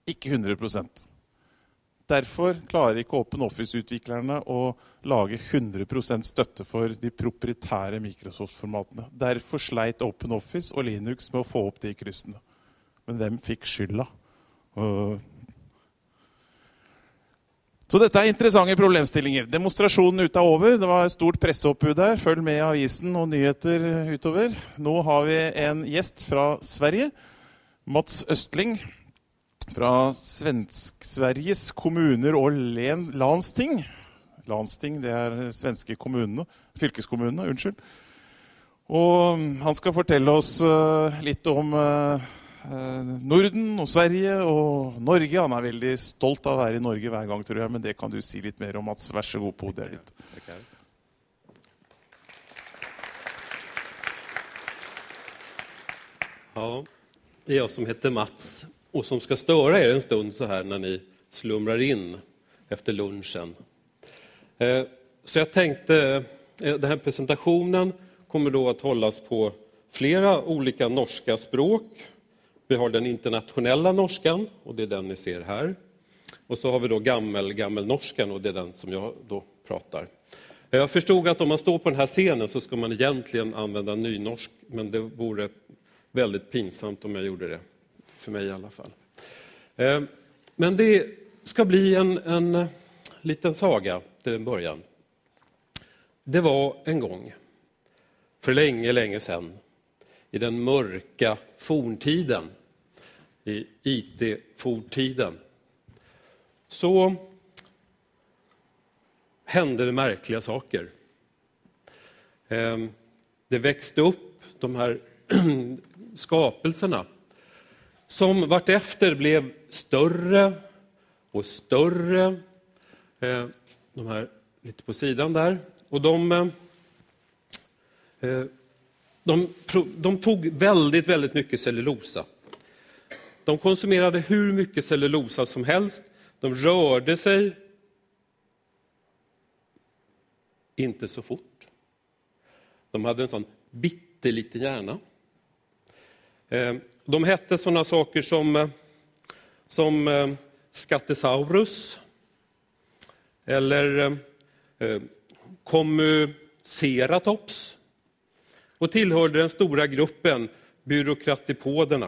Ikke 100%. Derfor klarer ikke OpenOffice-utviklerne å lage 100% støtte for de proprietære Microsoft-formatene. Derfor sleit OpenOffice og Linux med å få opp de kryssene. Men hvem fikk skylda? Så dette er interessante problemstillinger. Demonstrasjonen ute er over. Det var et stort presseoppbud der. Følg med i avisen og nyheter utover. Nå har vi en gjest fra Sverige. Mats Östling fra Sveriges kommuner og landsting. Landsting, det er svenske kommunene. Fylkeskommunene, unnskyld. Og han skal fortelle oss litt om Norden og Sverige og Norge. Han er veldig stolt av å være i Norge hver gang, tror jeg, men det kan du si litt mer om, Mats. Vær så god på det litt. Okay. Ja, det är jag som heter Mats och som ska störa er en stund så här när ni slumrar in efter lunchen. Så jag tänkte, den här presentationen kommer då att hållas på flera olika norska språk. Vi har den internationella norskan och det är den ni ser här. Och så har vi då gammelnorskan och det är den som jag då pratar. Jag förstod att om man står på den här scenen så ska man egentligen använda nynorsk, men det vore väldigt pinsamt om jag gjorde det. För mig i alla fall. Men det ska bli en liten saga till en början. Det var en gång, för länge sedan, i den mörka forntiden, i IT-forntiden, så hände det märkliga saker. Det växte upp de här skapelserna som vartefter blev större och större. De här lite på sidan där. Och de tog väldigt mycket cellulosa. De konsumerade hur mycket cellulosa som helst. De rörde sig inte så fort. De hade en sån bitteliten hjärna. De hette sådana saker som Scatosaurus eller Commuceratops och tillhörde den stora gruppen byråkratipoderna.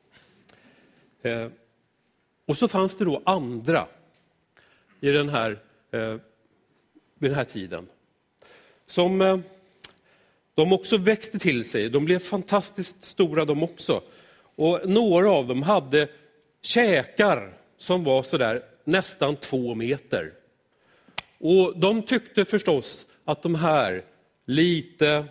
Och så fanns det då andra i vid den här tiden som de också växte till sig. De blev fantastiskt stora de också. Och några av dem hade käkar som var så där nästan 2 meter. Och de tyckte förstås att de här lite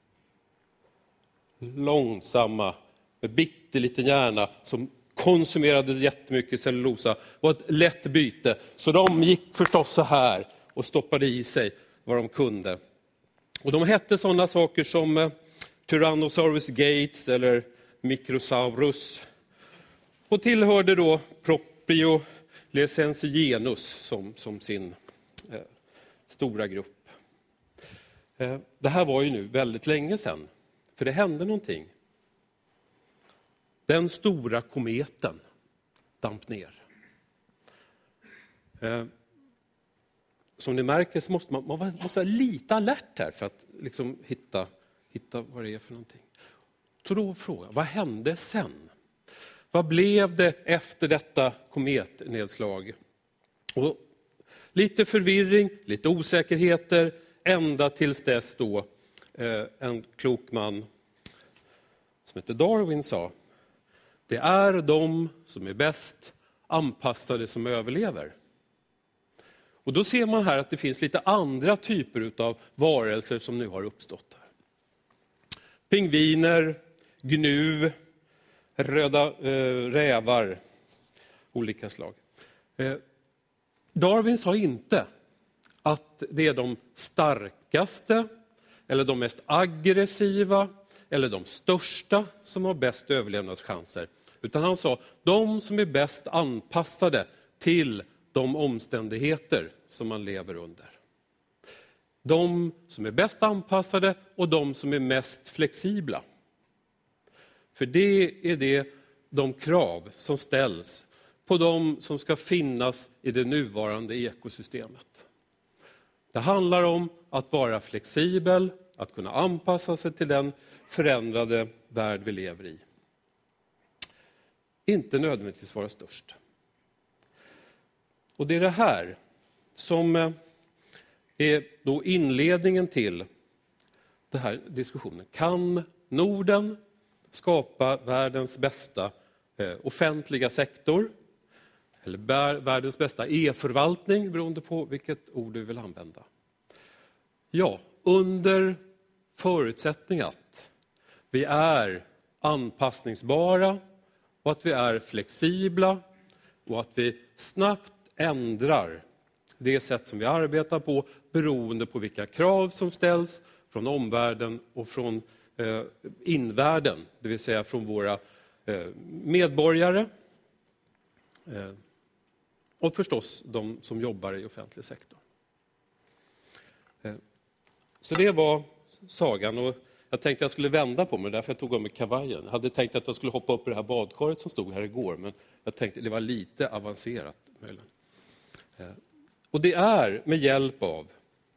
långsamma med bitteliten hjärna som konsumerade jättemycket cellulosa var ett lätt byte. Så de gick förstås så här och stoppade i sig vad de kunde. Och de hette sådana saker som Tyrannosaurus Gates eller Microsaurus. Och tillhörde då Propiolesensigenus som sin stora grupp. Det här var ju nu väldigt länge sedan. För det hände någonting. Den stora kometen damp ner. Som ni märker så måste man måste vara lite alert här för att liksom hitta vad det är för någonting. Så då fråga, vad hände sen? Vad blev det efter detta kometnedslag? Och lite förvirring, lite osäkerheter, ända tills dess då en klok man som heter Darwin sa: det är de som är bäst anpassade som överlever. Och då ser man här att det finns lite andra typer av varelser som nu har uppstått här. Pingviner, gnu, röda rävar, olika slag. Darwin sa inte att det är de starkaste eller de mest aggressiva eller de största som har bäst överlevnadschanser. Utan han sa de som är bäst anpassade till de omständigheter som man lever under. De som är bäst anpassade och de som är mest flexibla. För det är de krav som ställs på de som ska finnas i det nuvarande ekosystemet. Det handlar om att vara flexibel, att kunna anpassa sig till den förändrade värld vi lever i. Inte nödvändigtvis vara störst. Och det är det här som är då inledningen till den här diskussionen. Kan Norden skapa världens bästa offentliga sektor? Eller världens bästa e-förvaltning, beroende på vilket ord du vill använda. Ja, under förutsättning att vi är anpassningsbara och att vi är flexibla och att vi snabbt ändrar det sätt som vi arbetar på beroende på vilka krav som ställs från omvärlden och från invärlden, det vill säga från våra medborgare och förstås de som jobbar i offentlig sektor. Så det var sagan, och jag tänkte att jag skulle vända på mig, därför jag tog av mig kavajen. Jag hade tänkt att jag skulle hoppa upp i det här badkaret som stod här igår, men jag tänkte att det var lite avancerat möjligen. Och det är med hjälp av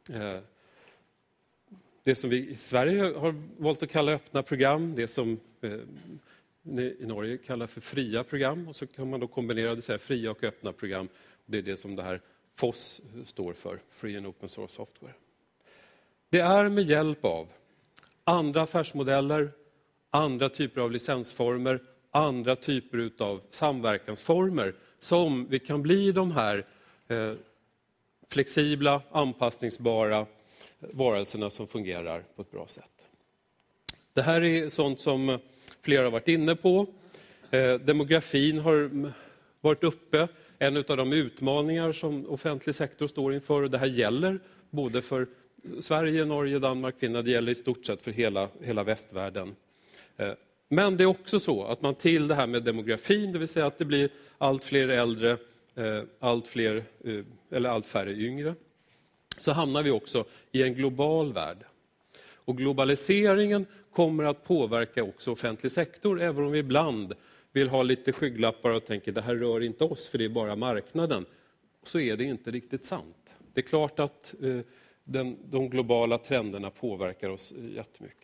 det som vi i Sverige har valt att kalla öppna program, det som i Norge kallar för fria program, och så kan man då kombinera det så här, fria och öppna program. Det är det som det här FOSS står för, Free and Open Source Software. Det är med hjälp av andra affärsmodeller, andra typer av licensformer, andra typer av samverkansformer som vi kan bli de här flexibla, anpassningsbara varelserna som fungerar på ett bra sätt. Det här är sånt som flera har varit inne på. Demografin har varit uppe. En av de utmaningar som offentlig sektor står inför. Och det här gäller både för Sverige, Norge, Danmark, Finland. Det gäller i stort sett för hela västvärlden. Men det är också så att man till det här med demografin, det vill säga att det blir allt fler äldre, allt färre yngre, så hamnar vi också i en global värld. Och globaliseringen kommer att påverka också offentlig sektor, även om vi ibland vill ha lite skygglappar och tänker det här rör inte oss för det är bara marknaden. Så är det inte riktigt sant. Det är klart att de globala trenderna påverkar oss jättemycket.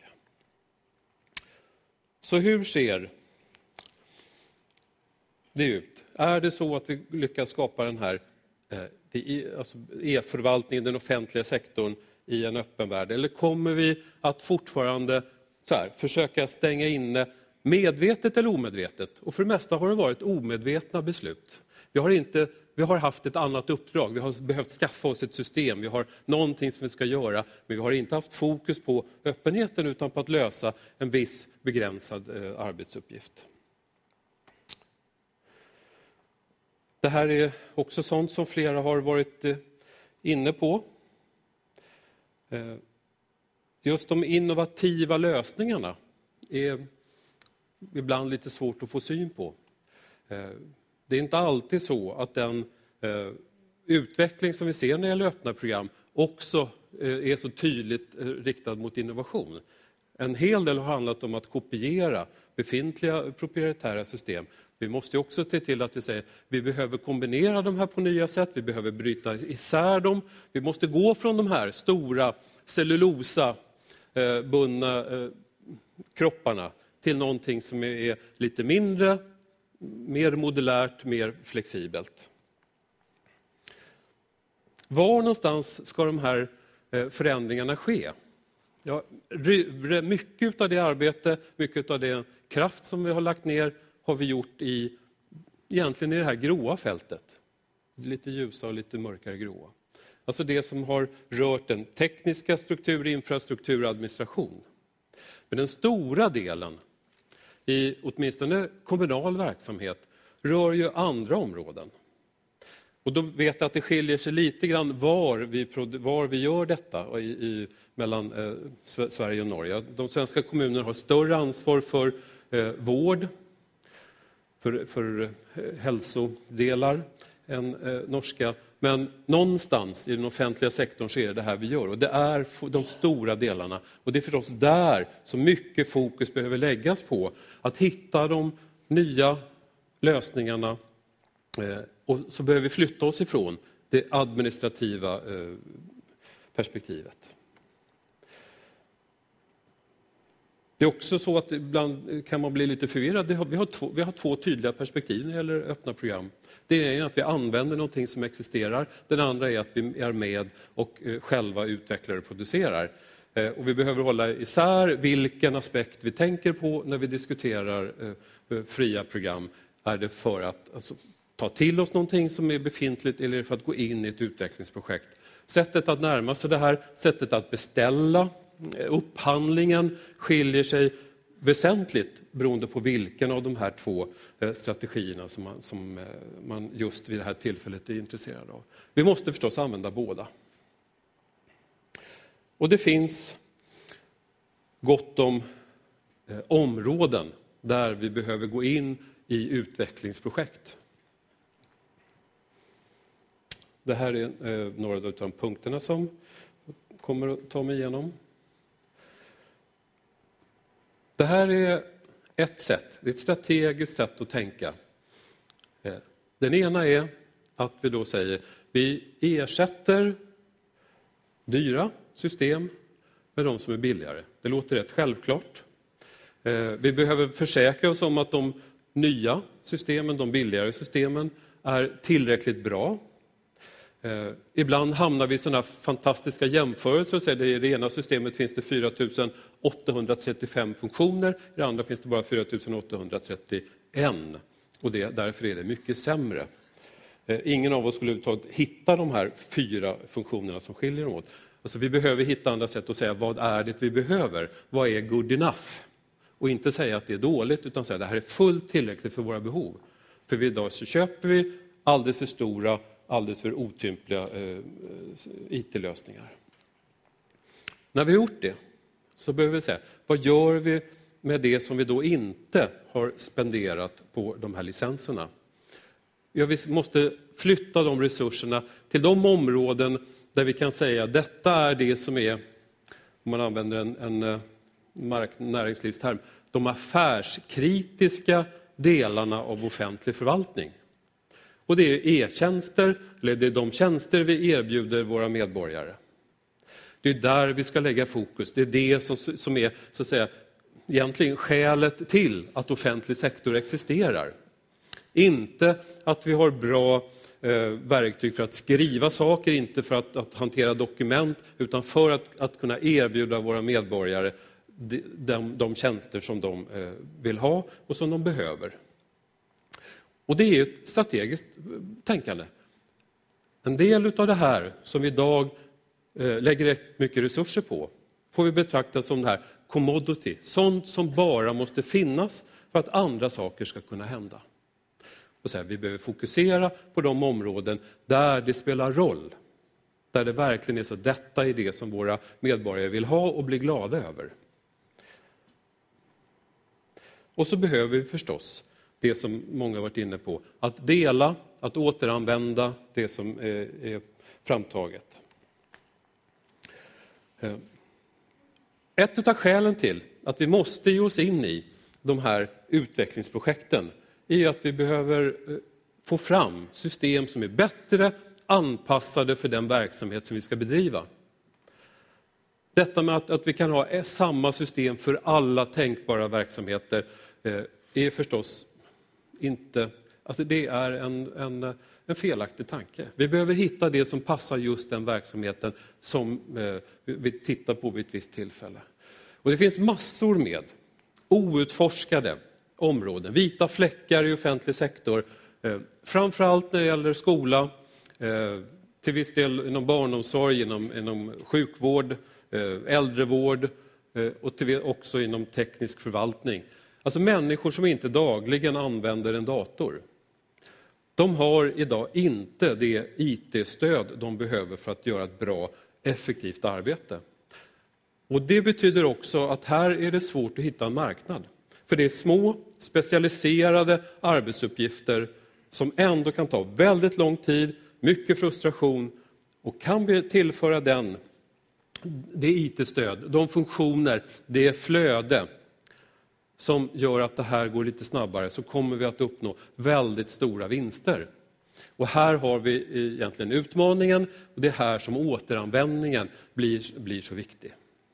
Så hur ser det ut? Är det så att vi lyckas skapa den här e-förvaltningen, den offentliga sektorn i en öppen värld? Eller kommer vi att fortfarande försöka stänga inne medvetet eller omedvetet? Och för det mesta har det varit omedvetna beslut. Vi har haft ett annat uppdrag, vi har behövt skaffa oss ett system, vi har någonting som vi ska göra, men vi har inte haft fokus på öppenheten utan på att lösa en viss begränsad arbetsuppgift. Det här är också sånt som flera har varit inne på. Just de innovativa lösningarna är ibland lite svårt att få syn på. Det är inte alltid så att den utveckling som vi ser när det gäller öppna program också är så tydligt riktad mot innovation. En hel del har handlat om att kopiera befintliga proprietära system. Vi måste också se till att vi behöver kombinera de här på nya sätt. Vi behöver bryta isär dem. Vi måste gå från de här stora cellulosa bundna kropparna till någonting som är lite mindre, mer modulärt, mer flexibelt. Var någonstans ska de här förändringarna ske? Ja, mycket av det arbete, mycket av den kraft som vi har lagt ner har vi gjort egentligen i det här gråa fältet. Lite ljusa och lite mörkare gråa. Alltså det som har rört den tekniska struktur, infrastruktur och administration. Men den stora delen i åtminstone kommunal verksamhet rör ju andra områden. Och då vet jag att det skiljer sig lite grann var vi gör detta mellan Sverige och Norge. De svenska kommunerna har större ansvar för vård, för hälsodelar än norska. Men någonstans i den offentliga sektorn så är det här vi gör. Och det är de stora delarna. Och det är förstås där så mycket fokus behöver läggas på. Att hitta de nya lösningarna Och så behöver vi flytta oss ifrån det administrativa perspektivet. Det är också så att ibland kan man bli lite förvirrad. Vi har två tydliga perspektiv när det gäller öppna program. Det är att vi använder någonting som existerar. Den andra är att vi är med och själva utvecklar och producerar. Och vi behöver hålla isär vilken aspekt vi tänker på när vi diskuterar fria program. Är det för att ta till oss någonting som är befintligt eller för att gå in i ett utvecklingsprojekt? Sättet att närma sig det här, sättet att beställa, upphandlingen skiljer sig väsentligt beroende på vilken av de här två strategierna som man just vid det här tillfället är intresserad av. Vi måste förstås använda båda. Och det finns gott om områden där vi behöver gå in i utvecklingsprojekt. Det här är några av de punkterna som kommer att ta mig igenom. Det här är ett sätt, det är ett strategiskt sätt att tänka. Den ena är att vi då säger vi ersätter dyra system med de som är billigare. Det låter rätt självklart. Vi behöver försäkra oss om att de nya systemen, de billigare systemen, är tillräckligt bra. Ibland hamnar vi i sådana fantastiska jämförelser och säger att i det ena systemet finns det 4835 funktioner, i det andra finns det bara 4831 och därför är det mycket sämre. Ingen av oss skulle överhuvudtaget hitta de här 4 funktionerna som skiljer dem åt. Alltså vi behöver hitta andra sätt att säga vad är det vi behöver, vad är good enough? Och inte säga att det är dåligt utan säga att det här är fullt tillräckligt för våra behov. För idag så köper vi alldeles för stora, alldeles för otympliga IT-lösningar. När vi har gjort det så behöver vi säga, vad gör vi med det som vi då inte har spenderat på de här licenserna? Ja, vi måste flytta de resurserna till de områden där vi kan säga att detta är det som är, om man använder en näringslivsterm, de affärskritiska delarna av offentlig förvaltning. Och det är e-tjänster, eller det är de tjänster vi erbjuder våra medborgare. Det är där vi ska lägga fokus. Det är det som är så att säga, egentligen skälet till att offentlig sektor existerar. Inte att vi har bra verktyg för att skriva saker, inte för att hantera dokument, utan för att kunna erbjuda våra medborgare de tjänster som de vill ha och som de behöver. Och det är ett strategiskt tänkande. En del av det här som vi idag lägger rätt mycket resurser på får vi betrakta som det här commodity, sånt som bara måste finnas för att andra saker ska kunna hända. Och så här, vi behöver fokusera på de områden där det spelar roll. Där det verkligen är så att detta är det som våra medborgare vill ha och bli glada över. Och så behöver vi förstås det som många har varit inne på. Att dela, att återanvända det som är framtaget. Ett av skälen till att vi måste ge oss in i de här utvecklingsprojekten är att vi behöver få fram system som är bättre anpassade för den verksamhet som vi ska bedriva. Detta med att vi kan ha samma system för alla tänkbara verksamheter är förstås inte, alltså det är en felaktig tanke. Vi behöver hitta det som passar just den verksamheten som vi tittar på vid ett visst tillfälle. Och det finns massor med outforskade områden, vita fläckar i offentlig sektor, framförallt när det gäller skola, till viss del inom barnomsorg, inom sjukvård, äldrevård och också inom teknisk förvaltning. Alltså människor som inte dagligen använder en dator. De har idag inte det IT-stöd de behöver för att göra ett bra, effektivt arbete. Och det betyder också att här är det svårt att hitta en marknad. För det är små, specialiserade arbetsuppgifter som ändå kan ta väldigt lång tid, mycket frustration. Och kan vi tillföra det IT-stöd, de funktioner, det flöde som gör att det här går lite snabbare, så kommer vi att uppnå väldigt stora vinster Och här har vi egentligen utmaningen, och det är här som återanvändningen blir så viktig.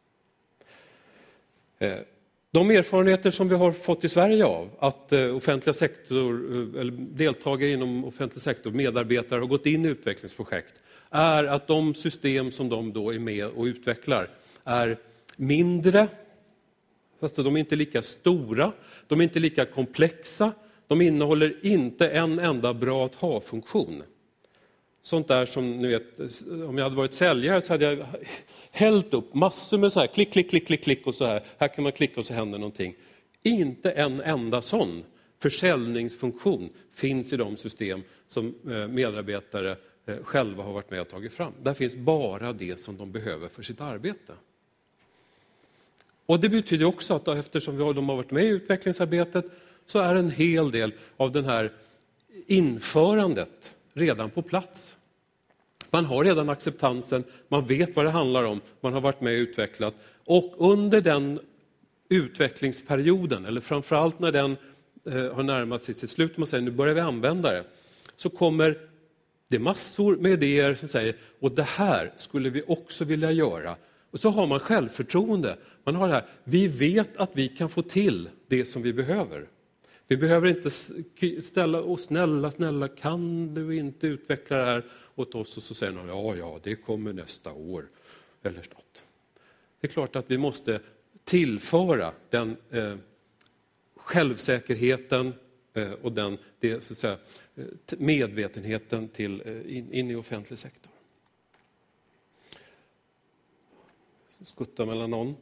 De erfarenheter som vi har fått i Sverige av att offentliga sektor, eller deltagare inom offentlig sektor, medarbetare har gått in i utvecklingsprojekt, är att de system som de då är med och utvecklar är mindre, fast de är inte lika stora, de är inte lika komplexa, de innehåller inte en enda bra att ha-funktion. Sånt där som, ni vet, om jag hade varit säljare så hade jag hällt upp massor med så här klick, klick, klick, klick, klick och så här. Här kan man klicka och så händer någonting. Inte en enda sån försäljningsfunktion finns i de system som medarbetare själva har varit med och tagit fram. Där finns bara det som de behöver för sitt arbete. Och det betyder också att eftersom de har varit med i utvecklingsarbetet så är en hel del av den här införandet redan på plats. Man har redan acceptansen, man vet vad det handlar om, man har varit med och utvecklat. Och under den utvecklingsperioden, eller framförallt när den har närmat sig sitt slut, man säger nu börjar vi använda det, så kommer det massor med idéer som säger, och det här skulle vi också vilja göra. Och så har man självförtroende. Man har det här, vi vet att vi kan få till det som vi behöver. Vi behöver inte ställa oss, snälla, kan du inte utveckla det här åt oss? Och så säger någon, ja, det kommer nästa år. Eller något. Det är klart att vi måste tillföra den självsäkerheten och den så att säga, medvetenheten in i offentlig sektor. Skutta mellan någon.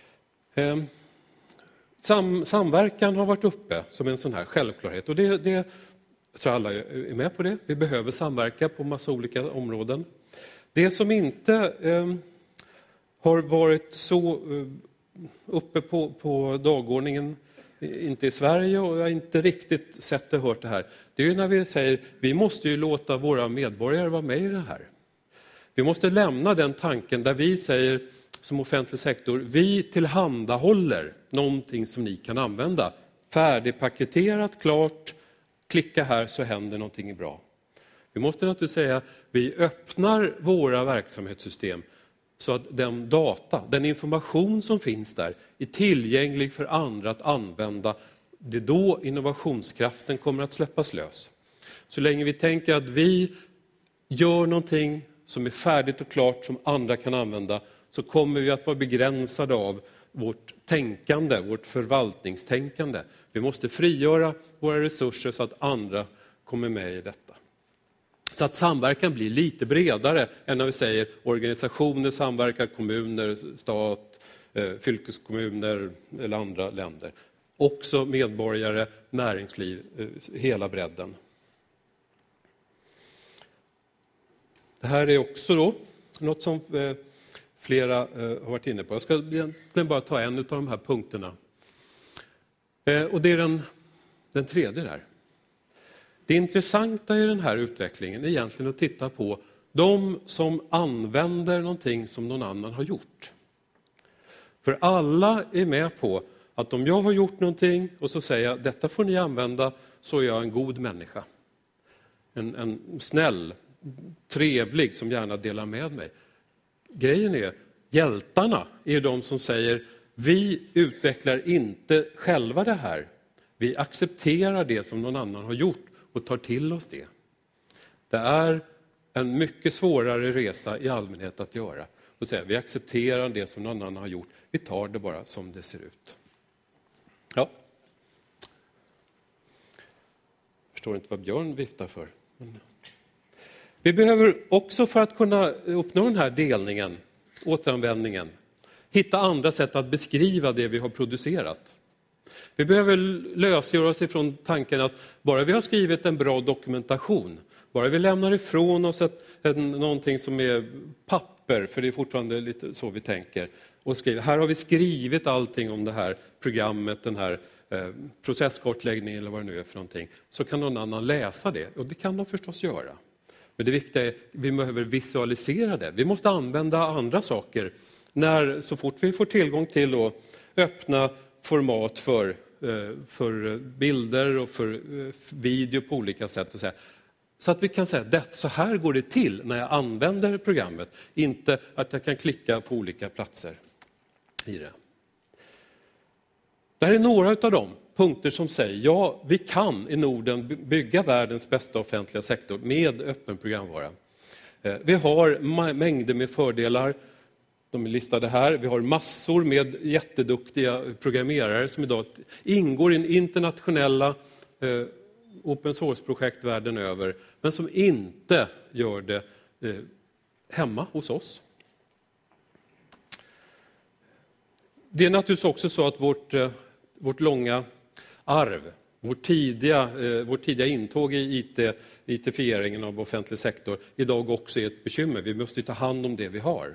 Samverkan har varit uppe som en sån här självklarhet. Och det jag tror alla är med på det. Vi behöver samverka på massa olika områden. Det som inte har varit så uppe på dagordningen, inte i Sverige, och jag har inte riktigt sett och hört det här. Det är ju när vi säger, vi måste ju låta våra medborgare vara med i det här. Vi måste lämna den tanken där vi säger som offentlig sektor, vi tillhandahåller någonting som ni kan använda. Färdigpaketerat, klart, klicka här så händer någonting bra. Vi måste naturligtvis säga, vi öppnar våra verksamhetssystem så att den data, den information som finns där är tillgänglig för andra att använda. Det är då innovationskraften kommer att släppas lös. Så länge vi tänker att vi gör någonting som är färdigt och klart som andra kan använda, så kommer vi att vara begränsade av vårt tänkande, vårt förvaltningstänkande. Vi måste frigöra våra resurser så att andra kommer med i detta. Så att samverkan blir lite bredare än när vi säger organisationer samverkar, kommuner, stat, fylkeskommuner eller andra länder. Också medborgare, näringsliv, hela bredden. Det här är också då något som flera har varit inne på. Jag ska egentligen bara ta en av de här punkterna. Och det är den tredje där. Det intressanta i den här utvecklingen är egentligen att titta på de som använder någonting som någon annan har gjort. För alla är med på att om jag har gjort någonting och så säger jag detta får ni använda, så är jag en god människa. En snäll, trevlig som gärna delar med mig. Grejen är, hjältarna är de som säger vi utvecklar inte själva det här. Vi accepterar det som någon annan har gjort och tar till oss det. Det är en mycket svårare resa i allmänhet att göra. Och säga, vi accepterar det som någon annan har gjort. Vi tar det bara som det ser ut. Ja. Jag förstår inte vad Björn viftar för. Vi behöver också för att kunna uppnå den här delningen, återanvändningen, hitta andra sätt att beskriva det vi har producerat. Vi behöver lösgöra oss ifrån tanken att bara vi har skrivit en bra dokumentation, bara vi lämnar ifrån oss någonting som är papper, för det är fortfarande lite så vi tänker, och skriver, här har vi skrivit allting om det här programmet, den här processkortläggningen eller vad det nu är för någonting, så kan någon annan läsa det, och det kan de förstås göra. Men det viktiga är att vi behöver visualisera det. Vi måste använda andra saker så fort vi får tillgång till och öppna format för bilder och för video på olika sätt. Och säga, Så att vi kan säga att så här går det till när jag använder programmet. Inte att jag kan klicka på olika platser i det. Det här är några av de punkter som säger ja, vi kan i Norden bygga världens bästa offentliga sektor med öppen programvara. Vi har mängder med fördelar. De är listade här. Vi har massor med jätteduktiga programmerare som idag ingår i internationella open source-projekt världen över, men som inte gör det hemma hos oss. Det är naturligtvis också så att vårt långa arv, vårt tidiga intåg i IT-fieringen av offentlig sektor idag också är ett bekymmer. Vi måste ta hand om det vi har.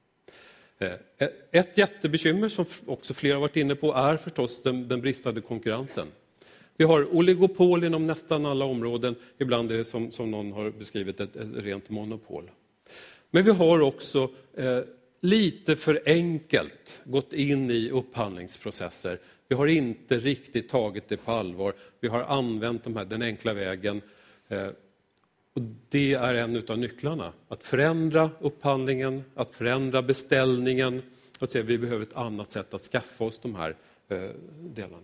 Ett jättebekymmer som också flera har varit inne på är förstås den bristande konkurrensen. Vi har oligopol inom nästan alla områden. Ibland är det som någon har beskrivit ett rent monopol. Men vi har också lite för enkelt gått in i upphandlingsprocesser. Vi har inte riktigt tagit det på allvar. Vi har använt den enkla vägen. Och det är en av nycklarna. Att förändra upphandlingen, att förändra beställningen. Och se, vi behöver ett annat sätt att skaffa oss de här delarna.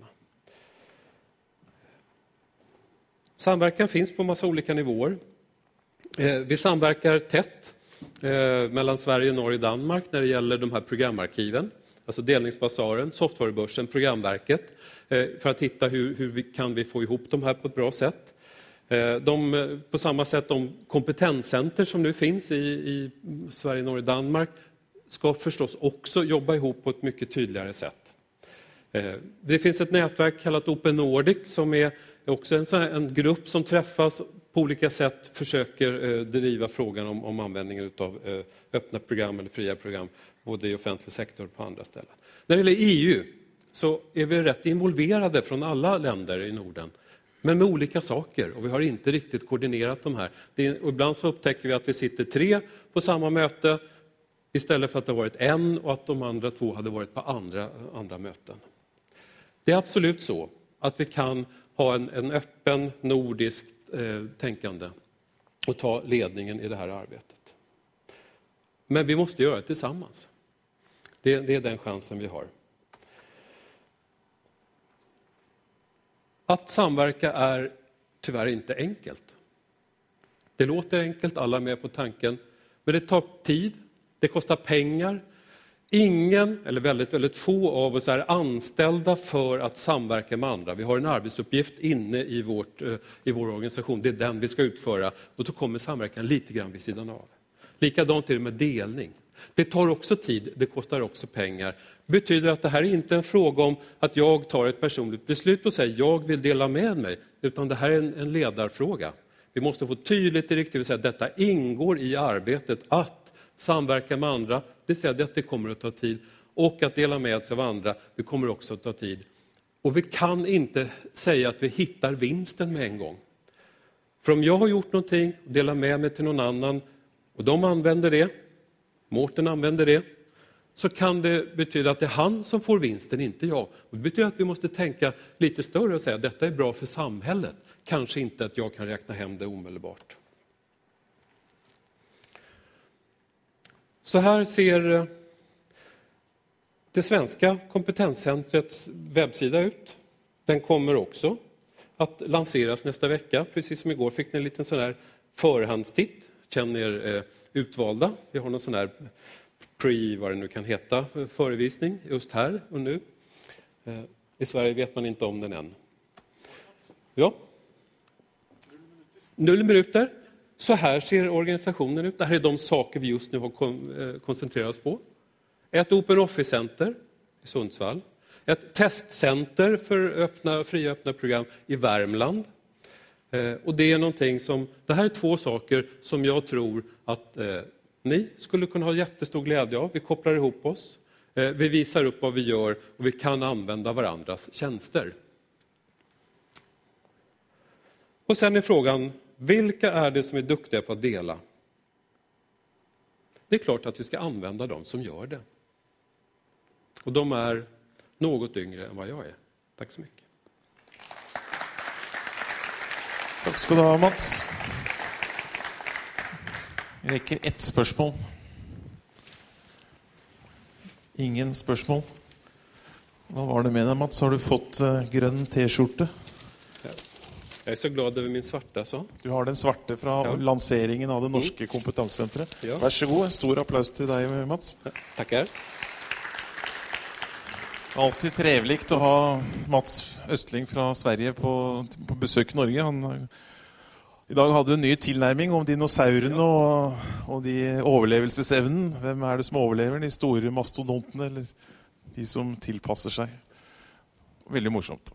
Samverkan finns på massa olika nivåer. Vi samverkar tätt mellan Sverige, Norge och Danmark när det gäller de här programarkiven. Alltså delningsbasaren, softwarebörsen, programverket. För att hitta hur kan vi få ihop de här på ett bra sätt. På samma sätt de kompetenscenter som nu finns i Sverige, Norge och Danmark ska förstås också jobba ihop på ett mycket tydligare sätt. Det finns ett nätverk kallat Open Nordic som är också en grupp som träffas på olika sätt, försöker driva frågan om användningen av öppna program eller fria program, både i offentlig sektor och på andra ställen. När det gäller EU så är vi rätt involverade från alla länder i Norden, men med olika saker, och vi har inte riktigt koordinerat de här. Och ibland så upptäcker vi att vi sitter 3 på samma möte istället för att det har varit en och att de andra 2 hade varit på andra möten. Det är absolut så att vi kan ha en öppen nordisk tänkande och ta ledningen i det här arbetet. Men vi måste göra det tillsammans. Det är den chansen vi har. Att samverka är tyvärr inte enkelt. Det låter enkelt, alla är med på tanken. Men det tar tid, det kostar pengar. Ingen, eller väldigt, väldigt få av oss är anställda för att samverka med andra. Vi har en arbetsuppgift inne i vår organisation. Det är den vi ska utföra. Och då kommer samverkan lite grann vid sidan av. Likadant är det med delning. Det tar också tid, det kostar också pengar. Det betyder att det här är inte en fråga om att jag tar ett personligt beslut och säger jag vill dela med mig. Utan det här är en ledarfråga. Vi måste få tydligt direktiv och säga att detta ingår i arbetet att samverka med andra. Det säger att det kommer att ta tid. Och att dela med sig av andra, det kommer också att ta tid. Och vi kan inte säga att vi hittar vinsten med en gång. För om jag har gjort någonting och delar med mig till någon annan och de använder det, Mårten använder det, så kan det betyda att det är han som får vinsten, inte jag. Och det betyder att vi måste tänka lite större och säga att detta är bra för samhället. Kanske inte att jag kan räkna hem det omedelbart. Så här ser det svenska kompetenscentrets webbsida ut. Den kommer också att lanseras nästa vecka. Precis som igår fick ni en liten sån här förhandstitt. Känn er utvalda. Vi har någon sån här vad det nu kan heta, förevisning just här och nu. I Sverige vet man inte om den än. Ja. 0 minuter. Så här ser organisationen ut. Det här är de saker vi just nu har koncentrerat oss på. Ett Open Office-center i Sundsvall. Ett testcenter för fria öppna program i Värmland. Och det är någonting det här är 2 saker som jag tror att ni skulle kunna ha jättestor glädje av. Vi kopplar ihop oss. Vi visar upp vad vi gör och vi kan använda varandras tjänster. Och sen är frågan, vilka är det som är duktiga på att dela? Det är klart att vi ska använda dem som gör det. Och de är något yngre än vad jag är. Tack så mycket. Tack ska du ha, Mats. Vi rekker ett spørsmål. Ingen spørsmål. Hva var det med deg, Mats? Har du fått grønn t-skjorte? Jeg så glad over min svarte, så. Du har den svarte fra lanseringen av det norske kompetansesenteret. Ja. Vær så god, en stor applaus til deg, Mats. Tackar. Alltid trevligt å ha Mats Østling fra Sverige på besøk i Norge. I dag hadde du en ny tilnærming om dinosaurene og de overlevelsesevnen. Hvem det som overlever? De store mastodontene eller de som tilpasser seg? Veldig morsomt.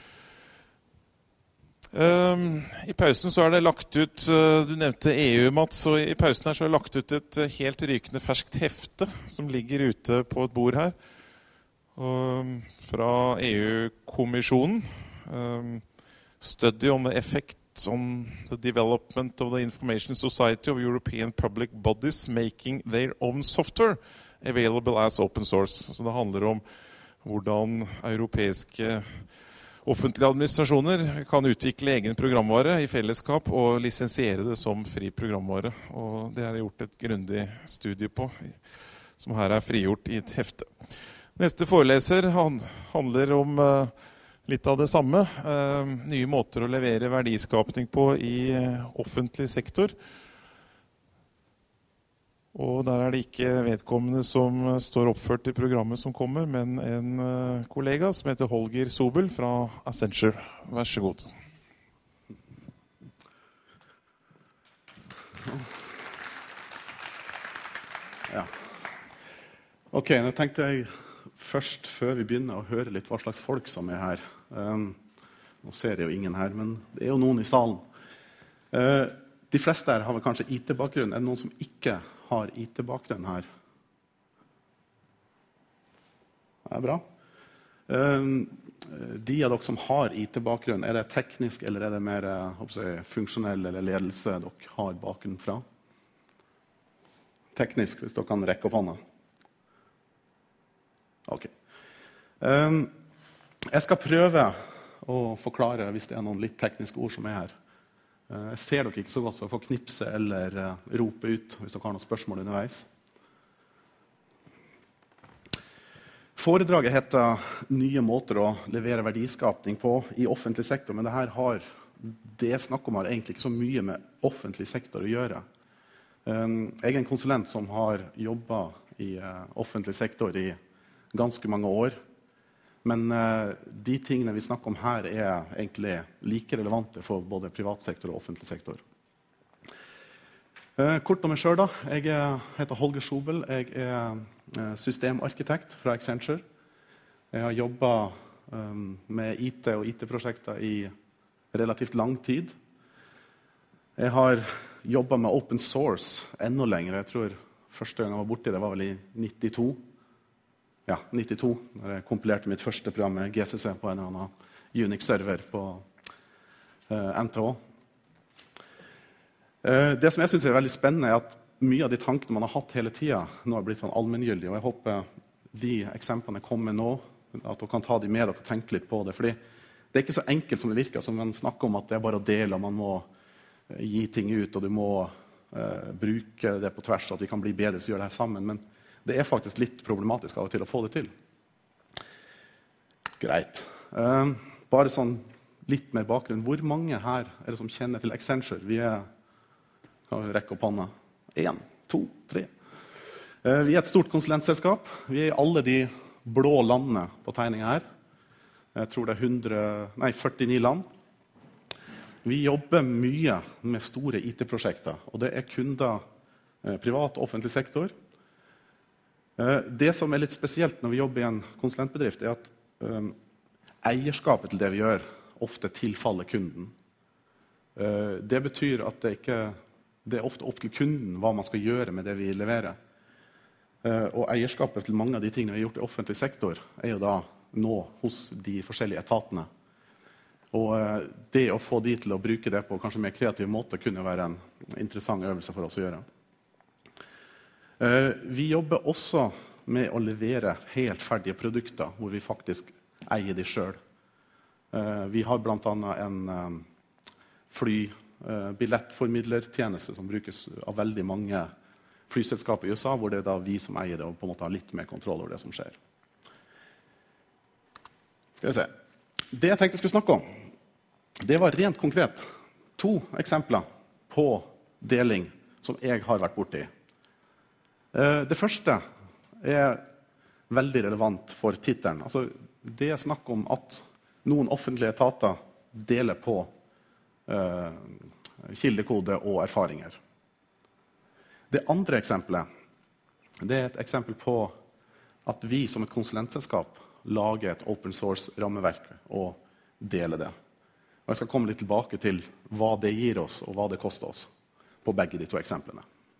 I pausen så det lagt ut, du nevnte EU, Mats, og i pausen her så det lagt ut et helt rykende ferskt hefte som ligger ute på et bord her. Fra EU-kommisjonen. Study on the effect on the development of the information society of European public bodies making their own software available as open source. Så det handler om hvordan europeiske offentlige administrasjoner kan utvikle egen programvare i fellesskap og lisensiere det som fri programvare. Og det gjort et grundig studie på, som her frigjort i et hefte. Neste foreleser handler om litt av det samme. Nye måter å levere verdiskapning på i offentlig sektor. Og der det ikke vedkommende som står oppført i programmet som kommer, men en kollega som heter Holger Sobel fra Accenture. Vær så god. Ja. Ok, nå tenkte jeg først, før vi begynner å høre litt hva slags folk som her. Nå ser jeg jo ingen her, men det jo noen i salen. De fleste her har vel kanskje IT-bakgrunn. Det noen som ikke har IT-bakgrunn her? Det bra. De av dere som har IT-bakgrunn, det teknisk eller det mer funksjonell eller ledelse dere har bakgrunn fra? Teknisk, hvis dere kan rekke opp hånda. Ok. Jeg skal prøve å forklare hvis det noen litt tekniske ord som her. Jeg ser dere ikke så godt, så jeg får knipse eller rope ut hvis dere har noen spørsmål underveis. Foredraget heter «Nye måter å levere verdiskapning på i offentlig sektor», men det snakk om har egentlig ikke så mye med offentlig sektor å gjøre. Jeg en konsulent som har jobbet i offentlig sektor i ganske mange år, men de tingene vi snakker om her egentlig like relevante for både privatsektor og offentlig sektor. Kort om meg selv da. Jeg heter Holger Sobel. Jeg systemarkitekt fra Accenture. Jeg har jobbet med IT og IT-prosjekter i relativt lang tid. Jeg har jobbet med open source enda lenger. Jeg tror første gang jeg var borte, det var vel i 92. Ja, 92, når jeg kompilerte mitt første program med GCC på en eller annen Unix-server på NTH. Det som jeg synes veldig spennende at mye av de tankene man har hatt hele tiden nå har blitt sånn allmenngyldige, og jeg håper de eksemplene kommer nå, at dere kan ta de med og tenke litt på det, fordi det ikke så enkelt som det virker, som man snakker om at det bare å dele, og man må gi ting ut, og du må bruke det på tvers, at vi kan bli bedre hvis vi gjør det her sammen, men det faktisk litt problematisk av og til å få det til. Greit. Bare sånn litt mer bakgrunn. Hvor mange her det som kjenner til Accenture? Vi kan vi rekke opp hånda. 1, 2, 3. Vi et stort konsulentselskap. Vi i alle de blå landene på tegningen her. Jeg tror det 49 land. Vi jobber mye med store IT-prosjekter, og det kunder privat og offentlig sektor. Det som litt spesielt når vi jobber i en konsulentbedrift, at eierskapet til det vi gjør ofte tilfaller kunden. Det betyr at det ofte opp til kunden hva man skal gjøre med det vi leverer. Og eierskapet til mange av de tingene vi har gjort i offentlig sektor jo da nå hos de forskjellige etatene. Og det å få de til å bruke det på kanskje mer kreativ måte kunne være en interessant øvelse for oss å gjøre. Vi jobber også med å levere helt ferdige produkter, hvor vi faktisk eier de selv. Vi har blant annet en billettformidlertjeneste som brukes av veldig mange flyselskaper i USA, hvor det da vi som eier det, og på en måte har litt mer kontroll over det som skjer. Skal vi se. Det jeg tenkte jeg skulle snakke om, det var rent konkret 2 eksempler på deling som jeg har vært borti. Det første er veldig relevant for titelen. Altså, det er snakk om at noen offentlige etater deler på kildekode og erfaringer. Det andre eksempelet, det er et eksempel på at vi som et konsulentselskap lager et open source rammeverk og deler det. Og jeg skal komme litt tilbake til hva det gir oss og hva det koster oss på begge de 2 eksemplene.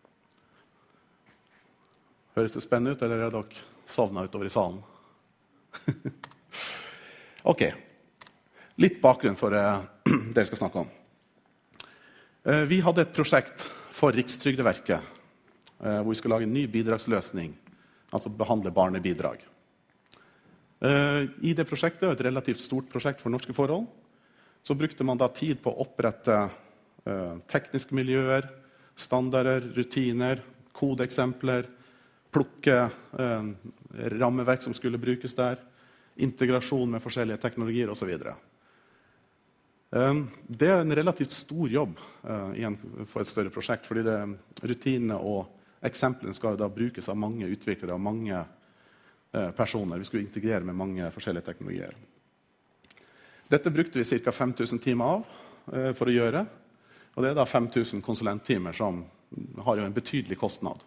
Høres det spennende ut, eller er dere sovnet utover i salen? Ok, litt bakgrunn for det jeg skal snakke om. Vi hadde et prosjekt for Rikstrygdeverket, hvor vi skal lage en ny bidragsløsning, altså behandle barnebidrag. I det prosjektet, et relativt stort prosjekt for norske forhold, så brukte man da tid på å opprette tekniske miljøer, standarder, rutiner, kodeeksempler, plukke rammeverk som skulle brukes der, integrasjon med forskjellige teknologier og så videre. Det er en relativt stor jobb for et større prosjekt, fordi rutinene og eksemplene skal da brukes av mange utviklere og mange personer. Vi skulle integrere med mange forskjellige teknologier. Dette brukte vi ca. 5000 timer av for å gjøre, og det er da 5000 konsulenttimer som har jo en betydelig kostnad.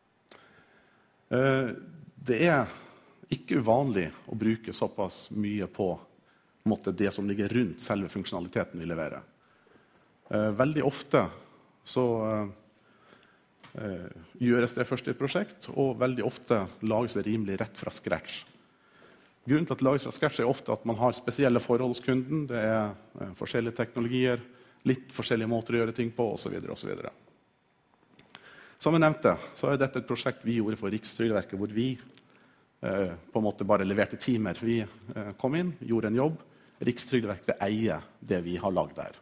Det er ikke uvanlig å bruke såpass mye på det som ligger rundt selve funksjonaliteten vi leverer. Veldig ofte så gjøres det først i et prosjekt, og veldig ofte lages det rimelig rett fra scratch. Grunnen til at det lages fra scratch er ofte at man har spesielle forhold hos kunden, det er forskjellige teknologier, litt forskjellige måter å gjøre ting på, og så videre, og så videre. Som jeg nevnte, så er dette et prosjekt vi gjorde for Rikstrygdeverket, hvor vi på en måte bare leverte timer. Vi kom inn, gjorde en jobb. Rikstrygdeverket eier det vi har lagd der.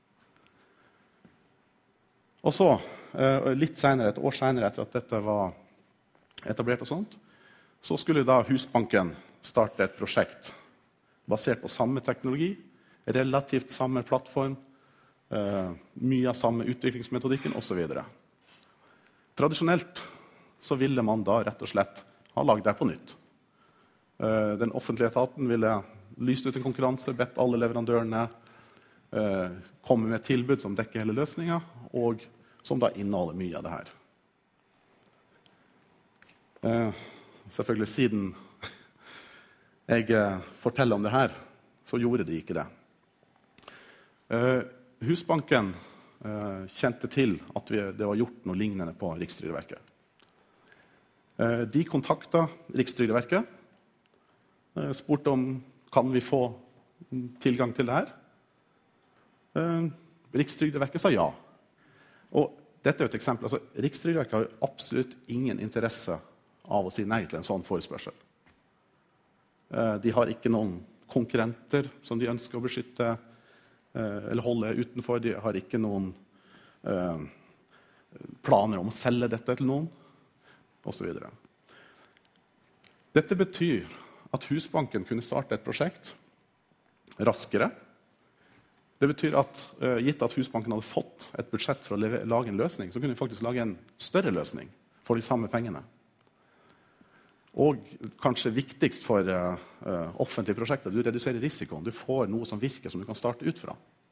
Og så, litt senere, et år senere etter at dette var etablert og sånt, så skulle da Husbanken starte et prosjekt basert på samme teknologi, relativt samme plattform, mye av samme utviklingsmetodikken og så videre. Tradisjonelt så ville man da rett og slett ha laget det på nytt. Den offentlige etaten ville lyst ut en konkurranse, bedt alle leverandørene komme med et tilbud som dekker hele løsningen, og som da inneholder mye av det her. Selvfølgelig siden jeg forteller om det her, så gjorde de ikke det. Husbanken kjente til at det var gjort noe lignende på Rikstrygdeverket. De kontaktet Rikstrygdeverket, spurte om kan vi få tilgang til det her. Rikstrygdeverket sa ja. Og dette er et eksempel. Altså, Rikstrygdeverket har absolutt ingen interesse av å si nei til en sånn forespørsel. De har ikke noen konkurrenter som de ønsker å beskytte eller holde utenfor. De har ikke noen planer om å selge dette til noen, og så videre. Dette betyr at Husbanken kunne starte et prosjekt raskere. Det betyr at gitt at Husbanken hadde fått et budsjett for å lage en løsning, så kunne vi faktisk lage en større løsning for de samme pengene. Og kanskje viktigst for offentlige prosjekter, du reduserer risikoen. Du får noe som virker, som du kan starte ut fra.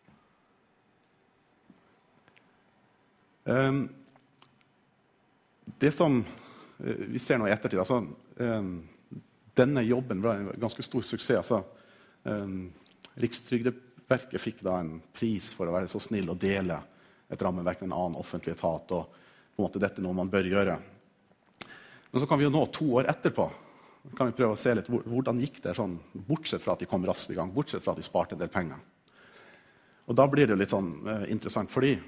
Det som vi ser nå i ettertid, altså, denne jobben var en ganske stor suksess. Rikstrygdeverket fikk da en pris for å være så snill å dele et rammeverk med en annen offentlig etat, og på en måte dette er noe man bør gjøre. Men så kan vi jo nå 2 år etterpå kan vi prøve å se litt hvordan gikk det sånn, bortsett fra at de kom raskt i gang, bortsett fra at de sparte en del penger. Og da blir det jo litt sånn interessant, fordi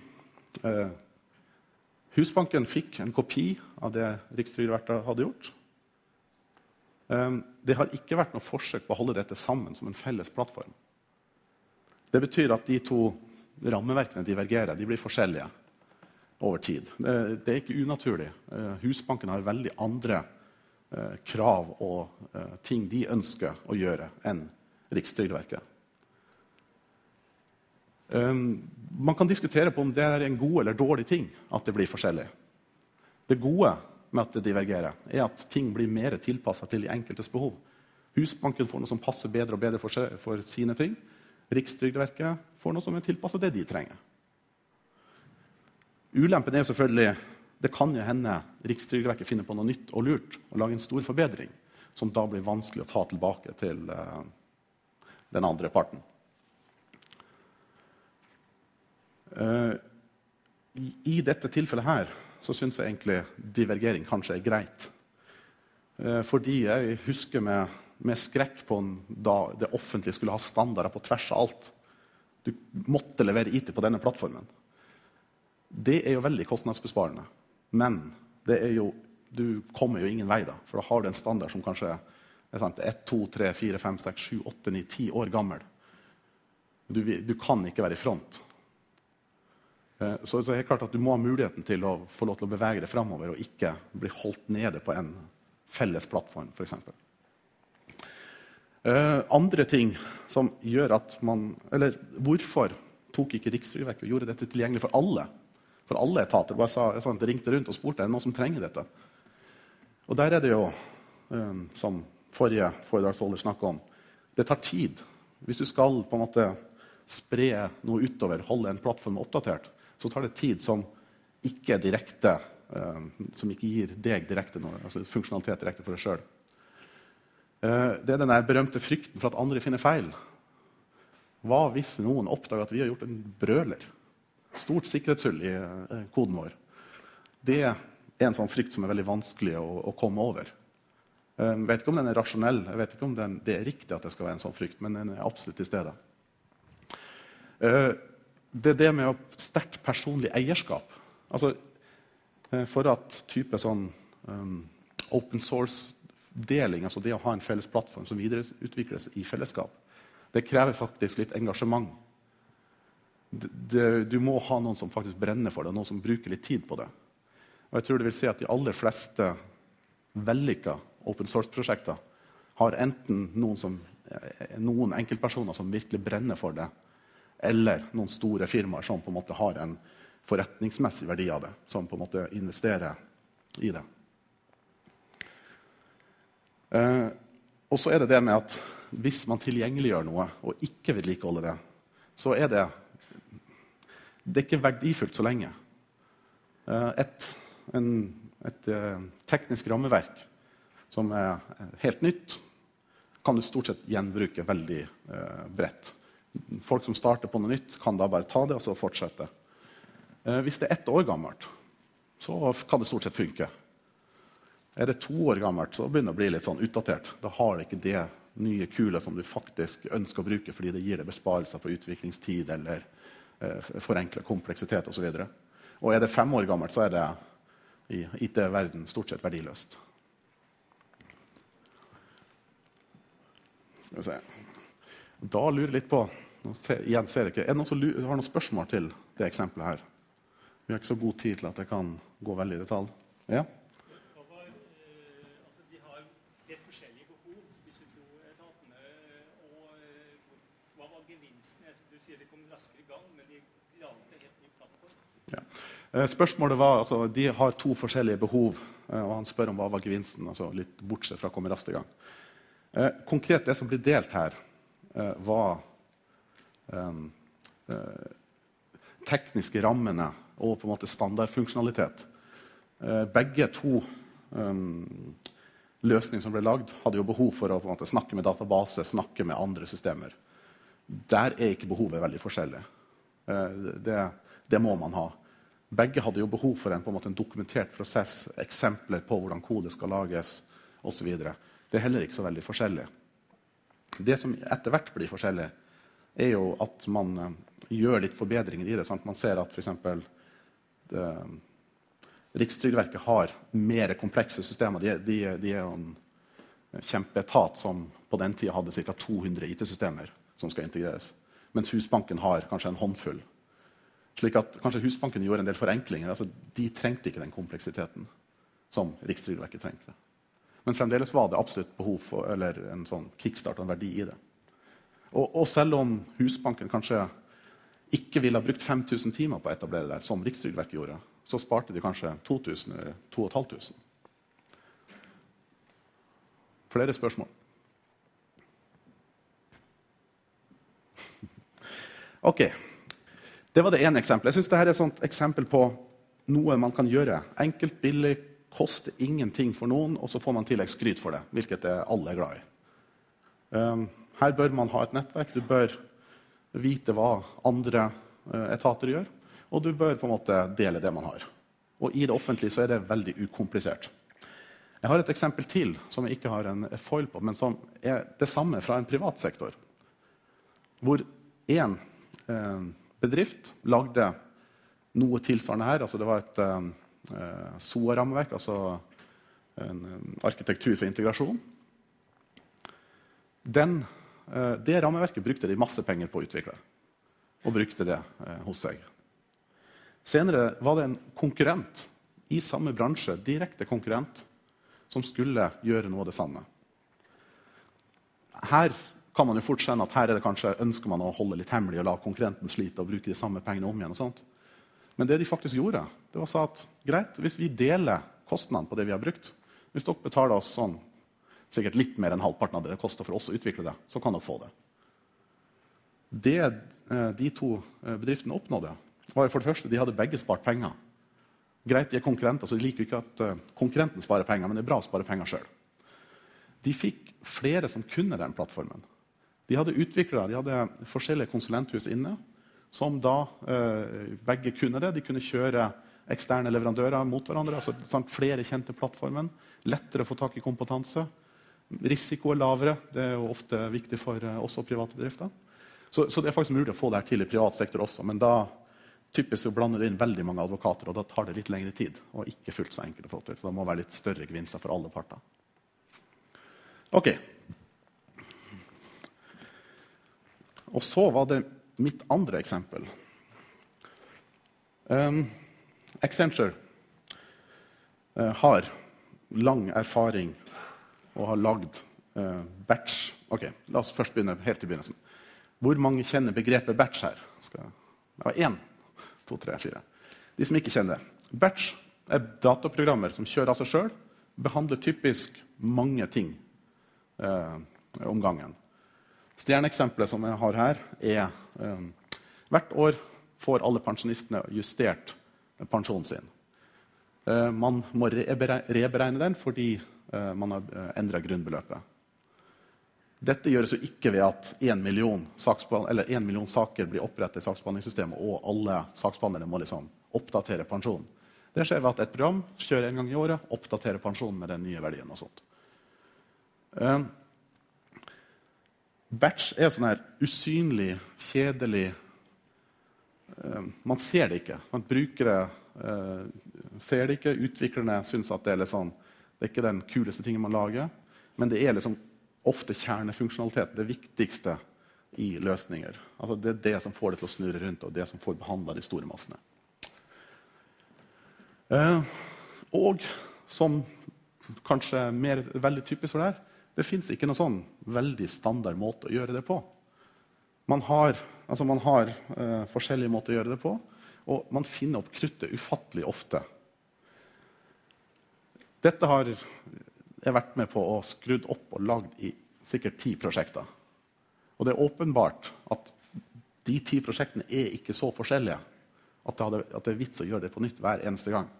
Husbanken fikk en kopi av det Rikstrygdeverket hadde gjort. Det har ikke vært noe forsøk på å holde dette sammen som en felles plattform. Det betyr at de 2 rammeverkene divergerer. De blir forskjellige over tid. Det er ikke unaturlig. Husbanken har veldig andre krav og ting de ønsker å gjøre enn Rikstrygdeverket. Man kan diskutere på om det er en god eller dårlig ting at det blir forskjellig. Det gode med at det divergerer er at ting blir mer tilpasset til de enkeltes behov. Husbanken får noe som passer bedre og bedre for sine ting. Rikstrygdeverket får noe som er tilpasset det de trenger. Ulempen er selvfølgelig, det kan jo hende Rikstrygdeverket finner på noe nytt og lurt og lager en stor forbedring, som da blir vanskelig å ta tilbake til den andre parten. I dette tilfellet her så synes jeg egentlig divergering kanskje er greit. Fordi jeg husker med skrekk på da det offentlige skulle ha standarder på tvers av alt. Du måtte levere IT på denne plattformen. Det er jo veldig kostnadsbesparende. Men du kommer jo ingen vei da, for da har du en standard som kanskje er 1, 2, 3, 4, 5, 6, 7, 8, 9, 10 år gammel. Du kan ikke være i front. Så det er klart at du må ha muligheten til å få lov til å bevege det fremover og ikke bli holdt nede på en felles plattform, for eksempel. Andre ting som gjør at hvorfor tok ikke Rikstrygdeverket og gjorde dette tilgjengelig for alle etater? Jeg ringte rundt og spurte, er det noen som trenger dette? Og der er det jo, som forrige foredragsholder snakket om, det tar tid. Hvis du skal på en måte spre noe utover, holde en plattform oppdatert, så tar det tid som ikke er direkte, som ikke gir deg direkte noe, altså funksjonalitet direkte for deg selv. Det er den der berømte frykten for at andre finner feil. Hva hvis noen oppdager at vi har gjort en brøler? Stort sikkerhetshull i koden vår. Det er en sånn frykt som er veldig vanskelig å komme over. Jeg vet ikke om den er rasjonell, jeg vet ikke om det er riktig at det skal være en sånn frykt, men den er absolutt i stedet. Det er det med sterkt personlig eierskap. Altså, for at type sånn open source-deling, altså det å ha en felles plattform som videreutvikles i fellesskap, det krever faktisk litt engasjement. Du må ha noen som faktisk brenner for det, noen som bruker litt tid på det. Og jeg tror det vil si at de aller fleste vellykka open source-prosjekter har enten noen enkeltpersoner som virkelig brenner for det, eller noen store firmaer som på en måte har en forretningsmessig verdi av det, som på en måte investerer i det. Og så er det det med at hvis man tilgjengeliggjør noe og ikke vedlikeholder det, så er det ikke verdifullt så lenge. Et teknisk rammeverk som er helt nytt, kan du stort sett gjenbruke veldig bredt. Folk som starter på noe nytt kan da bare ta det og så fortsette. Hvis det er 1 år gammelt, så kan det stort sett funke. Er det 2 år gammelt, så begynner det å bli litt sånn utdatert. Da har det ikke det nye kule som du faktisk ønsker å bruke, fordi det gir deg besparelser på utviklingstid eller forenkler kompleksitet og så videre. Og er det 5 år gammelt, så er det i IT-verden stort sett verdiløst. Skal vi se. Da lurer jeg litt på, igjen ser jeg ikke, er det noen som har noen spørsmål til det eksempelet her? Vi har ikke så god tid til at jeg kan gå veldig i detalj. Ja? De har helt forskjellige behov, disse 2 etatene, og hva var gevinsten? Du sier de kom raskere i gang, men de laget en helt ny plattform. Ja. Spørsmålet var, altså, de har 2 forskjellige behov, og han spør om hva var gevinsten, altså litt bortsett fra å komme raskt i gang. Konkret det som blir delt her, var tekniske rammene og på en måte standardfunksjonalitet. Begge 2 løsninger som ble lagd hadde jo behov for å på en måte snakke med database, snakke med andre systemer. Der er ikke behovet veldig forskjellig. Det må man ha. Begge hadde jo behov for på en måte en dokumentert prosess, eksempler på hvordan kode skal lages, og så videre. Det er heller ikke så veldig forskjellig. Det som etter hvert blir forskjellig, er jo at man gjør litt forbedringer i det. Sant? Man ser at for eksempel Rikstrygdeverket har mer komplekse systemer. De er jo en kjempeetat som på den tiden hadde ca. 200 IT-systemer som skal integreres. Mens Husbanken har kanskje en håndfull. Slik at kanskje Husbanken gjorde en del forenklinger. Altså, de trengte ikke den kompleksiteten som Rikstrygdeverket trengte. Men fremdeles var det absolutt behov for eller en sånn kickstart og en verdi i det. Og selv om Husbanken kanskje ikke ville ha brukt 5000 timer på å etablere det, som Rikstrygdeverket gjorde, så sparte de kanskje 2000 eller 2500. Flere spørsmål? Ok, det var det ene eksempelet. Jeg synes dette er et sånt eksempel på noe man kan gjøre. Enkelt, billig, koster ingenting for noen, og så får man tillegg skryt for det, hvilket alle er glad i. Her bør man ha et nettverk, du bør vite hva andre etater gjør, og du bør på en måte dele det man har. Og i det offentlige så er det veldig ukomplisert. Jeg har et eksempel til som jeg ikke har en foil på, men som er det samme fra en privat sektor. Hvor en bedrift lagde noe tilsvarende her, altså det var et SOA-rammeverk, altså en arkitektur for integrasjon. Det rammeverket brukte de masse penger på å utvikle, og brukte det hos seg. Senere var det en konkurrent i samme bransje, direkte konkurrent, som skulle gjøre noe av det samme. Her kan man jo fort skjønne at her er det kanskje ønsker man å holde litt hemmelig og la konkurrenten slite og bruke de samme pengene om igjen og sånt. Men det de faktisk gjorde, det var at greit, hvis vi deler kostnadene på det vi har brukt, hvis dere betaler oss sånn, sikkert litt mer enn halvparten av det koster for oss å utvikle det, så kan dere få det. Det de to bedriftene oppnådde, var for det første, de hadde begge spart penger. Greit, de er konkurrenter, så de liker ikke at konkurrenten sparer penger, men det er bra å spare penger selv. De fikk flere som kunne den plattformen. De hadde utviklere, de hadde forskjellige konsulenthus inne, som da begge kunne det. De kunne kjøre eksterne leverandører mot hverandre, altså sånn, flere kjente plattformen, lettere å få tak i kompetanse. Risiko er lavere, det er jo ofte viktig for også private bedrifter. Så det er faktisk mulig å få det her til i privat sektor også, men da typisk så blander det inn veldig mange advokater, og da tar det litt lengre tid, og ikke fullt så enkelt å få til. Så det må være litt større gevinster for alle parter. Ok. Og så var det mitt andre eksempel. Accenture har lang erfaring og har lagd batch. Ok, la oss først begynne helt i begynnelsen. Hvor mange kjenner begrepet batch her? Det var 1, 2, 3, 4. De som ikke kjenner det. Batch er dataprogrammer som kjører av seg selv, behandler typisk mange ting om gangen. Stjerneeksempelet som jeg har her er hvert år får alle pensjonistene justert pensjonen sin. Man må reberegne den fordi man har endret grunnbeløpet. Dette gjøres jo ikke ved at 1 million saker blir opprettet i saksbehandlingssystemet, og alle saksbehandlerne må liksom oppdatere pensjonen. Det skjer ved at et program kjører en gang i året, oppdaterer pensjonen med den nye verdien og sånt. Batch er sånn her usynlig, kjedelig. Man ser det ikke. Brukere ser det ikke. Utviklerne synes at det er litt sånn, det er ikke den kuleste tingen man lager, men det er liksom ofte kjernefunksjonalitet, det viktigste i løsninger. Altså det er det som får det til å snurre rundt, og det som får behandlet de store massene. Og som kanskje mer veldig typisk for det her, det finnes ikke noen sånn veldig standard måte å gjøre det på. Man har forskjellige måter å gjøre det på, og man finner opp kruttet ufattelig ofte. Dette har jeg vært med på å skrudd opp og lagd i sikkert 10 prosjekter. Og det er åpenbart at de 10 prosjektene er ikke så forskjellige at det er vits å gjøre det på nytt hver eneste gang.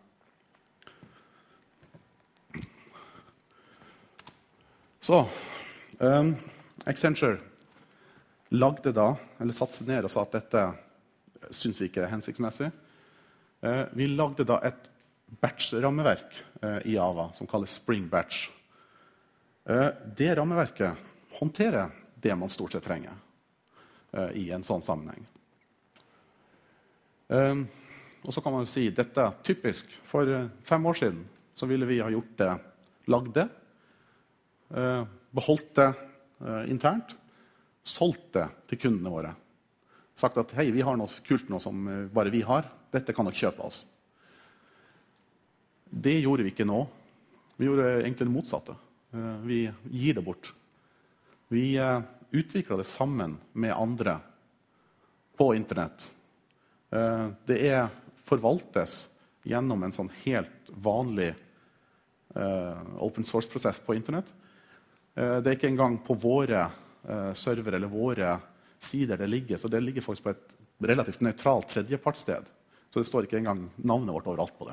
Så, Accenture lagde da, eller satte seg ned og sa at dette synes vi ikke er hensiktsmessig. Vi lagde da et batch-rammeverk i Java som kalles Spring Batch. Det rammeverket håndterer det man stort sett trenger i en sånn sammenheng. Og så kan man jo si dette er typisk. For 5 år siden så ville vi ha gjort det, lagd det, beholdt det internt, solgt det til kundene våre. sagt at hei, vi har noe kult nå som bare vi har. Dette kan dere kjøpe av oss. Det gjorde vi ikke nå. Vi gjorde egentlig det motsatte. Vi gir det bort. Vi utvikler det sammen med andre på internett. Det forvaltes gjennom en sånn helt vanlig open source-prosess på internett. Det er ikke engang på våre server eller våre sider det ligger, så det ligger faktisk på et relativt nøytralt tredjepartssted. Så det står ikke engang navnet vårt overalt på det.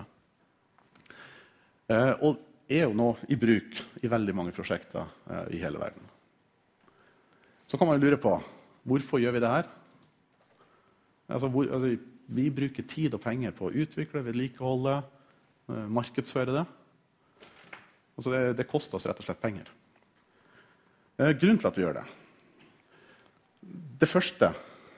Og jo nå i bruk i veldig mange prosjekter i hele verden. Så kan man lure på, hvorfor gjør vi det her? Vi bruker tid og penger på å utvikle, vedlikeholde, markedsføre det. Altså det koster oss rett og slett penger. Grunnen til at vi gjør det. Det første,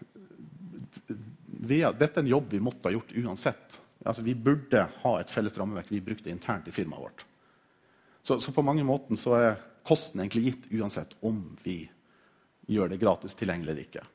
dette en jobb vi måtte ha gjort uansett. Altså, vi burde ha et felles rammeverk vi brukte internt i firmaet vårt. Så på mange måter så kosten egentlig gitt uansett om vi gjør det gratis tilgjengelig eller ikke.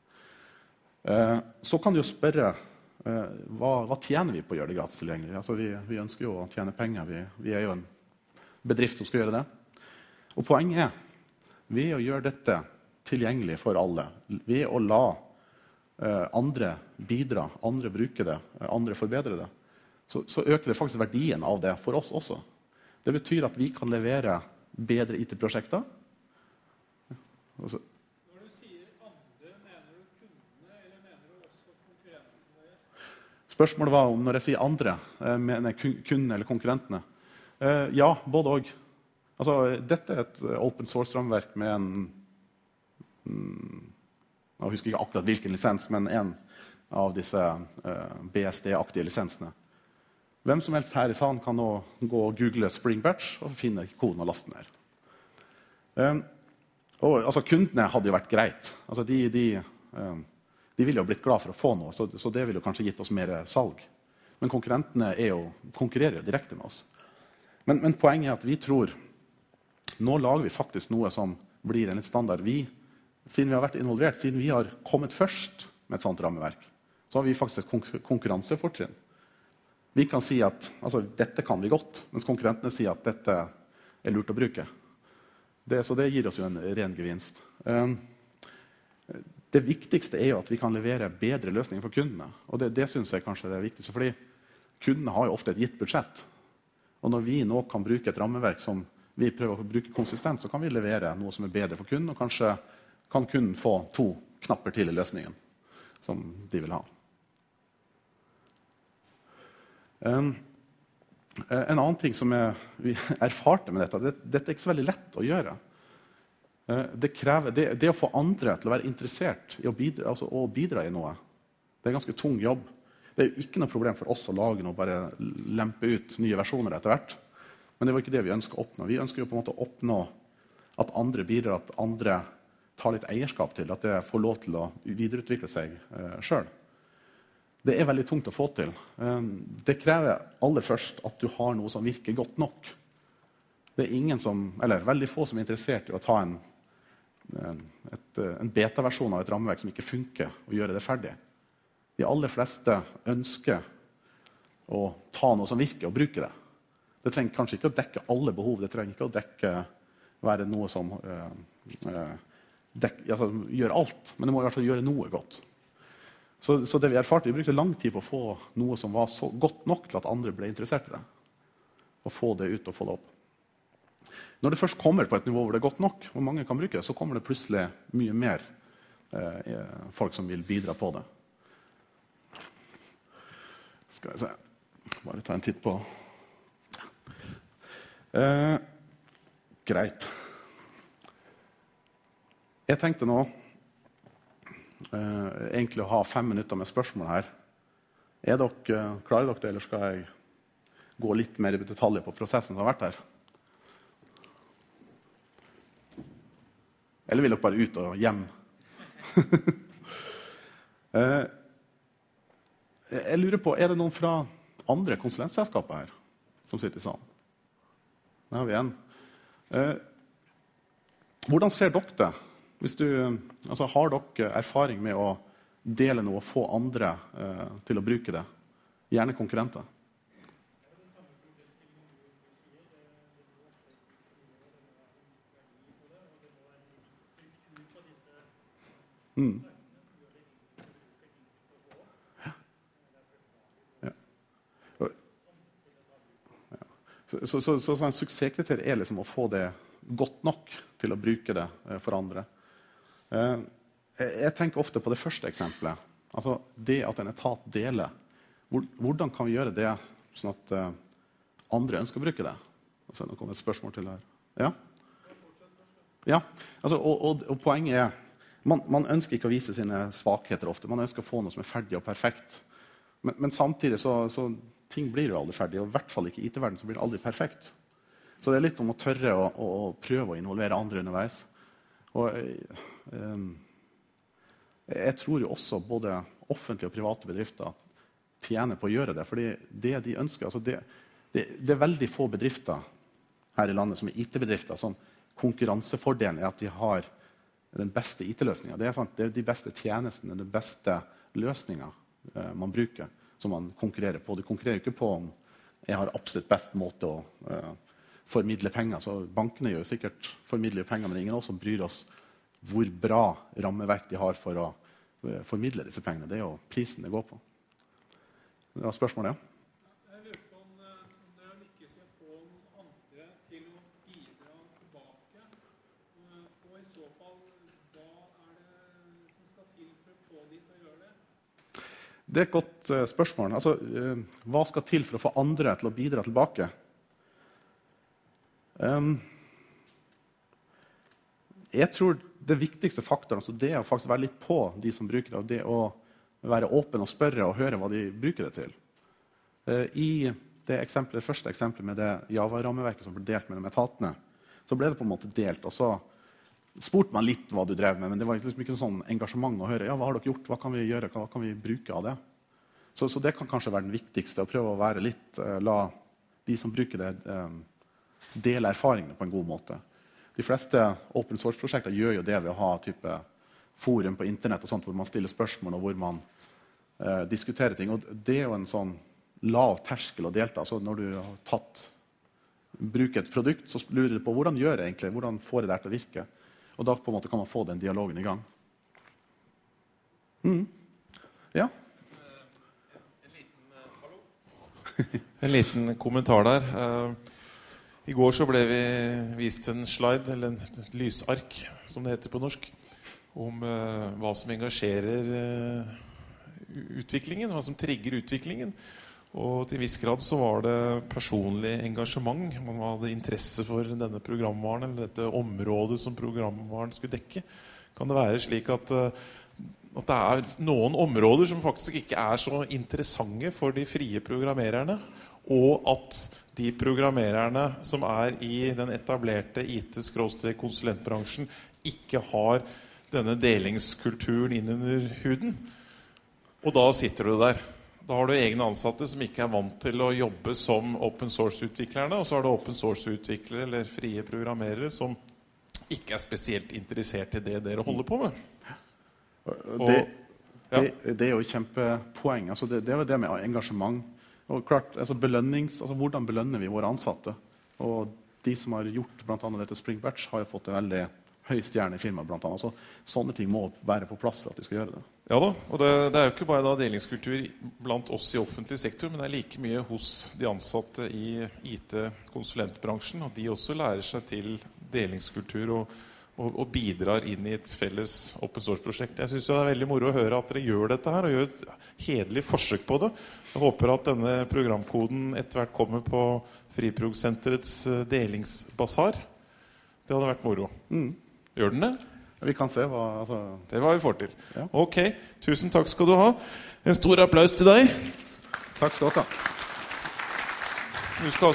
Så kan du jo spørre, hva tjener vi på å gjøre det gratis tilgjengelig? Altså, vi ønsker jo å tjene penger. Vi jo en bedrift som skal gjøre det. Og poenget ved å gjøre dette tilgjengelig for alle, ved å la andre bidra, andre bruke det, andre forbedre det, så øker det faktisk verdien av det for oss også. Det betyr at vi kan levere bedre IT-prosjekter. Altså, når du sier andre, mener du kundene, eller mener du også konkurrentene? Spørsmålet var om når jeg sier andre, mener kundene eller konkurrentene. Ja, både og. Altså, dette et open source-rammeverk med en jeg husker ikke akkurat hvilken lisens, men en av disse BSD-aktige lisensene. Hvem som helst her i salen kan nå gå og google Spring Batch og finne koden og lasten der. Altså, kundene hadde jo vært greit. Altså, de ville jo blitt glad for å få noe, så det ville jo kanskje gitt oss mer salg. Men konkurrentene konkurrerer jo direkte med oss. Men poenget at vi tror nå lager vi faktisk noe som blir en litt standard. Siden vi har vært involvert, siden vi har kommet først med et sånt rammeverk, så har vi faktisk et konkurransefortrinn. Vi kan si at altså, dette kan vi godt, mens konkurrentene sier at dette lurt å bruke. Så det gir oss jo en ren gevinst. Det viktigste jo at vi kan levere bedre løsninger for kundene. Og det synes jeg kanskje er det viktigste, fordi kundene har jo ofte et gitt budsjett. Og når vi nå kan bruke et rammeverk som vi prøver å bruke konsistent, så kan vi levere noe som bedre for kunden, og kanskje kan kunden få 2 knapper til i løsningen som de vil ha. En annen ting som vi erfarte med dette er ikke så veldig lett å gjøre. Det å få andre til å være interessert i å bidra i noe, det en ganske tung jobb. Det jo ikke noe problem for oss å lage noe, bare lempe ut nye versjoner etter hvert. Men det var ikke det vi ønsker å oppnå. Vi ønsker jo på en måte å oppnå at andre bidrar, at andre tar litt eierskap til, at det får lov til å videreutvikle seg selv. Det veldig tungt å få til. Det krever aller først at du har noe som virker godt nok. Det ingen veldig få som interessert i å ta en beta-versjon av et rammeverk som ikke funker, og gjøre det ferdig. De aller fleste ønsker å ta noe som virker, og bruke det. Det trenger kanskje ikke å dekke alle behov, det trenger ikke å være noe som gjør alt, men det må i hvert fall gjøre noe godt. Så det vi erfarte, vi brukte lang tid på å få noe som var så godt nok til at andre ble interessert i det. Og få det ut og få det opp. Når det først kommer på et nivå hvor det er godt nok, hvor mange kan bruke det, så kommer det plutselig mye mer folk som vil bidra på det. Skal vi se. Bare ta en titt på. Greit. Jeg tenkte nå egentlig å ha 5 minutter med spørsmål her. Klarer dere det, eller skal jeg gå litt mer i detaljer på prosessen som har vært her? Eller vil dere bare ut og hjem? Jeg lurer på, det noen fra andre konsulentselskaper her som sitter i salen? Der har vi en. Hvordan ser dere det? Har dere erfaring med å dele noe og få andre til å bruke det. Gjerne konkurrenter. Så en suksesskriterium liksom å få det godt nok til å bruke det for andre. Jeg tenker ofte på det første eksempelet. Altså det at en etat deler. Hvordan kan vi gjøre det sånn at andre ønsker å bruke det? Altså, nå kommer et spørsmål til her. Ja? Ja, altså, og poenget er man ønsker ikke å vise sine svakheter ofte. Man ønsker å få noe som er ferdig og perfekt. Men samtidig så ting blir jo aldri ferdig, og i hvert fall ikke i IT-verden så blir det aldri perfekt. Så det er litt om å tørre å prøve å involvere andre underveis. Og jeg tror jo også både offentlige og private bedrifter tjener på å gjøre det, fordi det de ønsker, altså det er veldig få bedrifter her i landet som er IT-bedrifter, som konkurransefordelen er at de har den beste IT-løsningen. Det er de beste tjenestene, den beste løsningen man bruker, som man konkurrerer på. Du konkurrerer ikke på om jeg har absolutt best måte å formidle penger. Så bankene gjør sikkert formidler penger, men ingen av oss som bryr oss hvor bra rammeverk de har for å formidle disse pengene. Det er jo prisen det går på. Det var spørsmålet, ja. Jeg lurer på om dere lykkes i å få noen andre til å bidra tilbake. Og i så fall, hva er det som skal til for å få de til å gjøre det? Det er et godt spørsmål. Altså, hva skal til for å få andre til å bidra tilbake? Jeg tror det viktigste faktoren altså det er å faktisk være litt på de som bruker det, og det å være åpen og spørre og høre hva de bruker det til. I det første eksempelet med det Java-rammeverket som ble delt mellom etatene, så ble det på en måte delt, og så spurte man litt hva du drev med, men det var liksom ikke sånn engasjement å høre. Ja, hva har dere gjort? Hva kan vi gjøre? Hva kan vi bruke av det? Så det kan kanskje være den viktigste, å prøve å være litt, la de som bruker det, dele erfaringene på en god måte. De fleste open source-prosjekter gjør jo det ved å ha type forum på internett og sånt, hvor man stiller spørsmål og hvor man diskuterer ting. Og det er jo en sånn lav terskel å delta. Så når du har bruker et produkt, så lurer du på hvordan gjør det egentlig, hvordan får det der til å virke. Og da på en måte kan man få den dialogen i gang. Ja? En liten kommentar der. I går så ble vi vist en slide, eller et lysark, som det heter på norsk, om hva som engasjerer utviklingen, hva som trigger utviklingen. Og til en viss grad så var det personlig engasjement. Man hadde interesse for denne programvaren, eller dette området som programvaren skulle dekke. Kan det være slik at det er noen områder som faktisk ikke er så interessante for de frie programmererne, og at de programmererne som er i den etablerte IT-konsulentbransjen ikke har denne delingskulturen innunder huden? Og da sitter du der. Da har du egne ansatte som ikke er vant til å jobbe som open source-utviklerne, og så har du open source-utviklere eller frie programmerere som ikke er spesielt interessert i det dere holder på med. Det er jo et kjempepoeng. Altså det er jo det med engasjement. Og klart, altså hvordan belønner vi våre ansatte? Og de som har gjort blant annet dette Spring Batch har jo fått en veldig høy stjerne i firmaet blant annet. Så sånne ting må være på plass for at de skal gjøre det. Ja da, og det er jo ikke bare da delingskultur blant oss i offentlig sektor, men det er like mye hos de ansatte i IT-konsulentbransjen, og de også lærer seg til delingskultur og bidrar inn i et felles open source-prosjekt. Jeg synes det er veldig moro å høre at dere gjør dette her, og gjør et hederlig forsøk på det. Jeg håper at denne programkoden etter hvert kommer på Friprog-senterets delingsbasar. Det hadde vært moro. Gjør den det? Vi kan se hva... Det er hva vi får til. Ja. Ok, tusen takk skal du ha. En stor applaus til deg. Takk skal du ha. Du skal